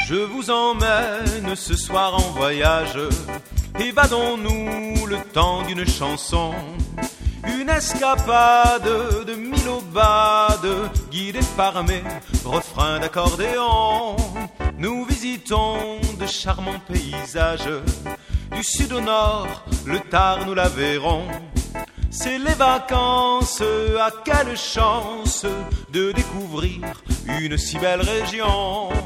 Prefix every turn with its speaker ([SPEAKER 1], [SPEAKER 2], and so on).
[SPEAKER 1] Je vous emmène ce soir en voyage. Évadons-nous le temps d'une chanson. Une escapade de mille aubades, guidée par mes refrains d'accordéon. Nous visitons de charmants paysages, du sud au nord, le tard nous la verrons. C'est les vacances, à quelle chance de découvrir une si belle région.